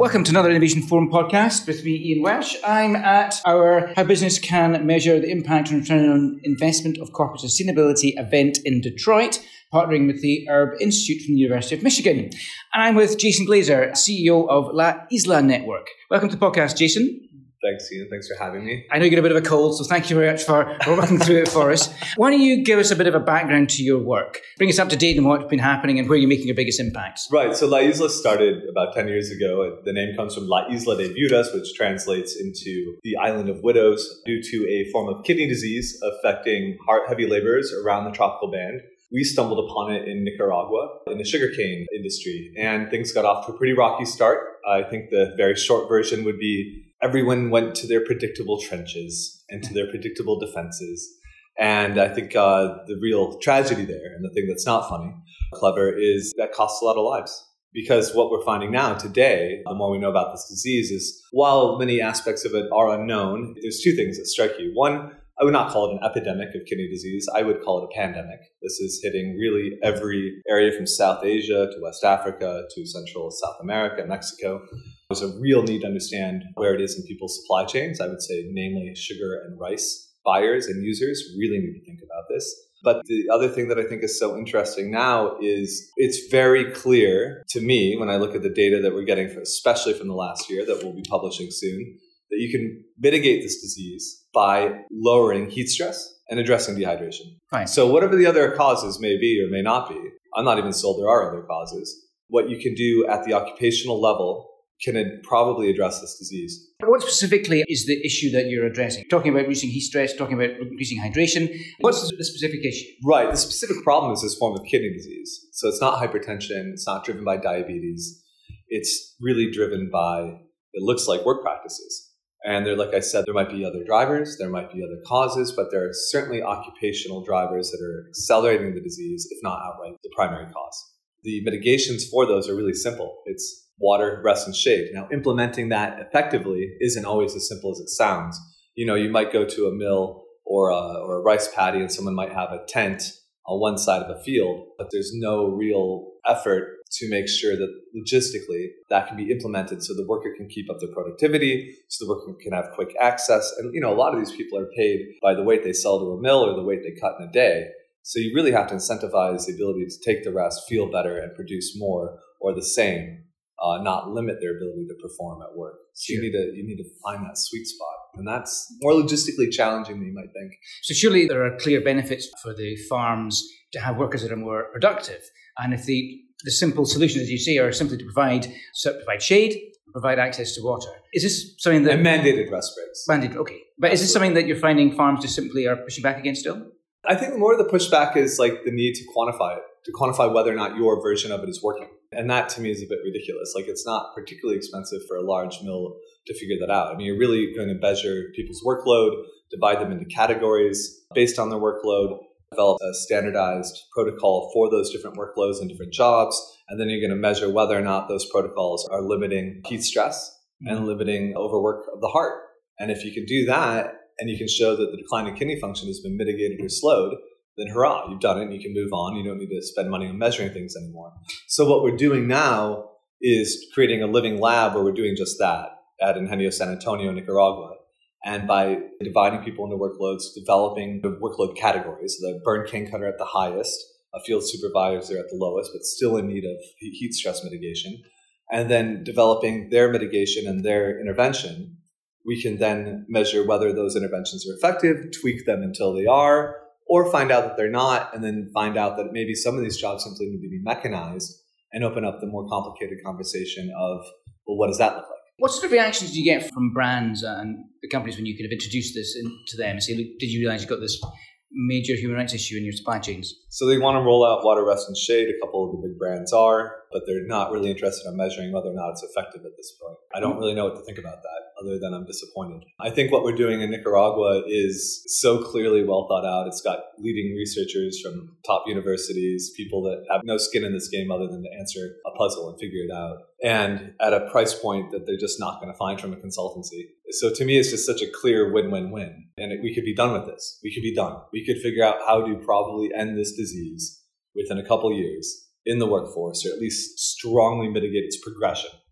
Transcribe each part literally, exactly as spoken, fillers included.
Welcome to another Innovation Forum podcast with me, Ian Welsh. I'm at our How Business Can Measure the Impact and Return on Investment of Corporate Sustainability event in Detroit, partnering with the Herb Institute from the University of Michigan. And I'm with Jason Glazer, C E O of La Isla Network. Welcome to the podcast, Jason. Thanks, Ian. Thanks for having me. I know you get a bit of a cold, so thank you very much for, for working through it for us. Why don't you give us a bit of a background to your work? Bring us up to date on what's been happening and where you're making your biggest impacts. Right. So La Isla started about ten years ago. The name comes from La Isla de Viudas, which translates into the island of widows, due to a form of kidney disease affecting heart-heavy laborers around the tropical band. We stumbled upon it in Nicaragua in the sugarcane industry, and things got off to a pretty rocky start. I think the very short version would be everyone went to their predictable trenches and to their predictable defenses. And I think uh, the real tragedy there, and the thing that's not funny, clever, is that costs a lot of lives. Because what we're finding now today, the more we know about this disease, is while many aspects of it are unknown, there's two things that strike you. One, I would not call it an epidemic of kidney disease. I would call it a pandemic. This is hitting really every area from South Asia to West Africa to Central South America, Mexico. There's a real need to understand where it is in people's supply chains. I would say, namely, sugar and rice buyers and users really need to think about this. But the other thing that I think is so interesting now is it's very clear to me when I look at the data that we're getting, for, especially from the last year that we'll be publishing soon, that you can mitigate this disease by lowering heat stress and addressing dehydration. Right. So whatever the other causes may be or may not be, I'm not even sold there are other causes. What you can do at the occupational level can probably address this disease. What specifically is the issue that you're addressing? Talking about reducing heat stress, talking about increasing hydration. What's the specific issue? Right. The specific problem is this form of kidney disease. So it's not hypertension. It's not driven by diabetes. It's really driven by, it looks like, work practices. And there, like I said, there might be other drivers, there might be other causes, but there are certainly occupational drivers that are accelerating the disease, if not outright the primary cause. The mitigations for those are really simple. It's water, rest, and shade. Now, implementing that effectively isn't always as simple as it sounds. You know, you might go to a mill or a, or a rice paddy and someone might have a tent on one side of a field, but there's no real effort to make sure that logistically that can be implemented so the worker can keep up their productivity, so the worker can have quick access. And, you know, a lot of these people are paid by the weight they sell to a mill or the weight they cut in a day. So you really have to incentivize the ability to take the rest, feel better, and produce more or the same. Uh, not limit their ability to perform at work. So Sure. you need to you need to find that sweet spot, and that's more logistically challenging than you might think. So surely there are clear benefits for the farms to have workers that are more productive. And if the the simple solutions, as you say, are simply to provide so provide shade, provide access to water. Is this something that... And mandated rest breaks. Mandated, okay. But is this something that you're finding farms just simply are pushing back against still? I think more of the pushback is like the need to quantify it, to quantify whether or not your version of it is working. And that to me is a bit ridiculous. Like it's not particularly expensive for a large mill to figure that out. I mean, you're really going to measure people's workload, divide them into categories based on their workload, develop a standardized protocol for those different workloads and different jobs. And then you're going to measure whether or not those protocols are limiting heat stress and limiting overwork of the heart. And if you can do that, and you can show that the decline in kidney function has been mitigated or slowed, then hurrah, you've done it and you can move on. You don't need to spend money on measuring things anymore. So what we're doing now is creating a living lab where we're doing just that at Ingenio San Antonio, Nicaragua. And by dividing people into workloads, developing the workload categories, the burn cane cutter at the highest, a field supervisor at the lowest, but still in need of heat stress mitigation, and then developing their mitigation and their intervention, we can then measure whether those interventions are effective, tweak them until they are, or find out that they're not, and then find out that maybe some of these jobs simply need to be mechanized and open up the more complicated conversation of, well, what does that look like? What sort of reactions do you get from brands and the companies when you could have introduced this in, to them and say, look, did you realize you've got this major human rights issue in your supply chains? So they want to roll out water, rest, and shade. A couple of the big brands are, but they're not really interested in measuring whether or not it's effective at this point. I don't really know what to think about that, other than I'm disappointed. I think what we're doing in Nicaragua is so clearly well thought out. It's got leading researchers from top universities, people that have no skin in this game other than to answer a puzzle and figure it out, and at a price point that they're just not going to find from a consultancy. So to me, it's just such a clear win-win-win. And it, we could be done with this. We could be done. We could figure out how to probably end this disease within a couple years in the workforce, or at least strongly mitigate its progression.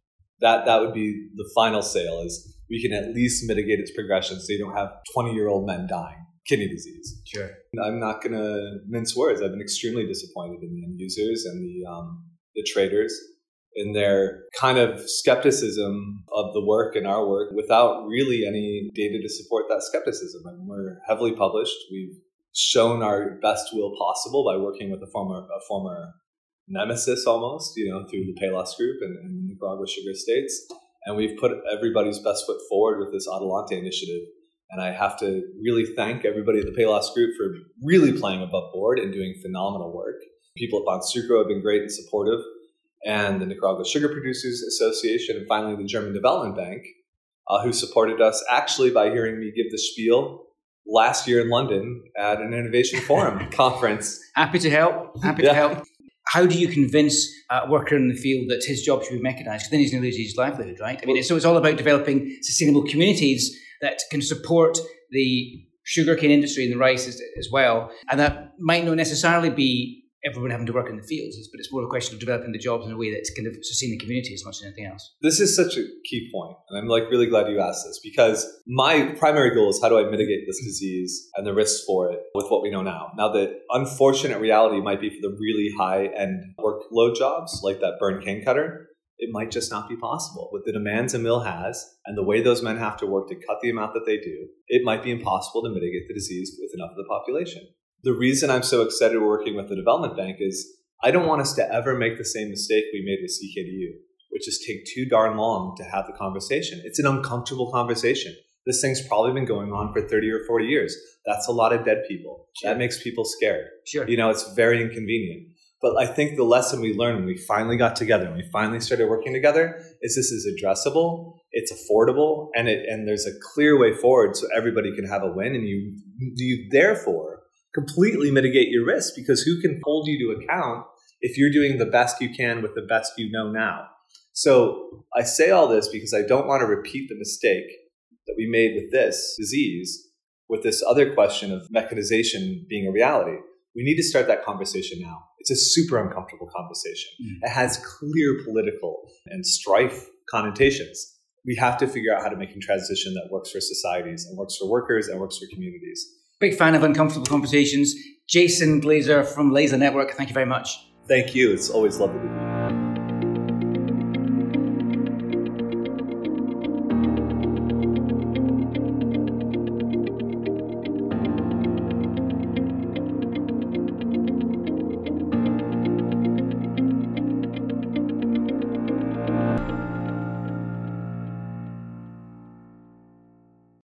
That that would be the final sale, is we can at least mitigate its progression so you don't have twenty-year-old men dying. Kidney disease. Sure. I'm not going to mince words. I've been extremely disappointed in the end users and the um, the traders in their kind of skepticism of the work and our work without really any data to support that skepticism. I mean, we're heavily published. We've shown our best will possible by working with a former a former nemesis almost, you know, through the Palos Group and, and Nicaragua Sugar Estates. And we've put everybody's best foot forward with this Adelante initiative. And I have to really thank everybody at the Palos Group for really playing above board and doing phenomenal work. People at Bonsucro have been great and supportive, and the Nicaragua Sugar Producers Association, and finally the German Development Bank, uh, who supported us actually by hearing me give the spiel last year in London at an Innovation Forum conference. Happy to help. Happy yeah. to help. How do you convince a worker in the field that his job should be mechanized? Because then he's going to lose his livelihood, right? I mean, so it's all about developing sustainable communities that can support the sugarcane industry and the rice as, as well. And that might not necessarily be everyone having to work in the fields, but it's more a question of developing the jobs in a way that's kind of sustain the community as much as anything else. This is such a key point, and I'm like really glad you asked this, because my primary goal is how do I mitigate this disease and the risks for it with what we know now. Now, the unfortunate reality might be for the really high-end workload jobs, like that burn cane cutter, it might just not be possible. With the demands a mill has and the way those men have to work to cut the amount that they do, it might be impossible to mitigate the disease with enough of the population. The reason I'm so excited working with the Development Bank is I don't want us to ever make the same mistake we made with C K D U, which is take too darn long to have the conversation. It's an uncomfortable conversation. This thing's probably been going on for thirty or forty years. That's a lot of dead people. Sure. That makes people scared. Sure. You know, it's very inconvenient. But I think the lesson we learned when we finally got together and we finally started working together is this is addressable, it's affordable, and it and there's a clear way forward so everybody can have a win. And you you therefore completely mitigate your risk, because who can hold you to account if you're doing the best you can with the best you know now? So I say all this because I don't want to repeat the mistake that we made with this disease, with this other question of mechanization being a reality. We need to start that conversation now. It's a super uncomfortable conversation. Mm. It has clear political and strife connotations. We have to figure out how to make a transition that works for societies and works for workers and works for communities. Big fan of uncomfortable conversations. Jason Glazer from Laser Network, thank you very much. Thank you. It's always lovely to be here.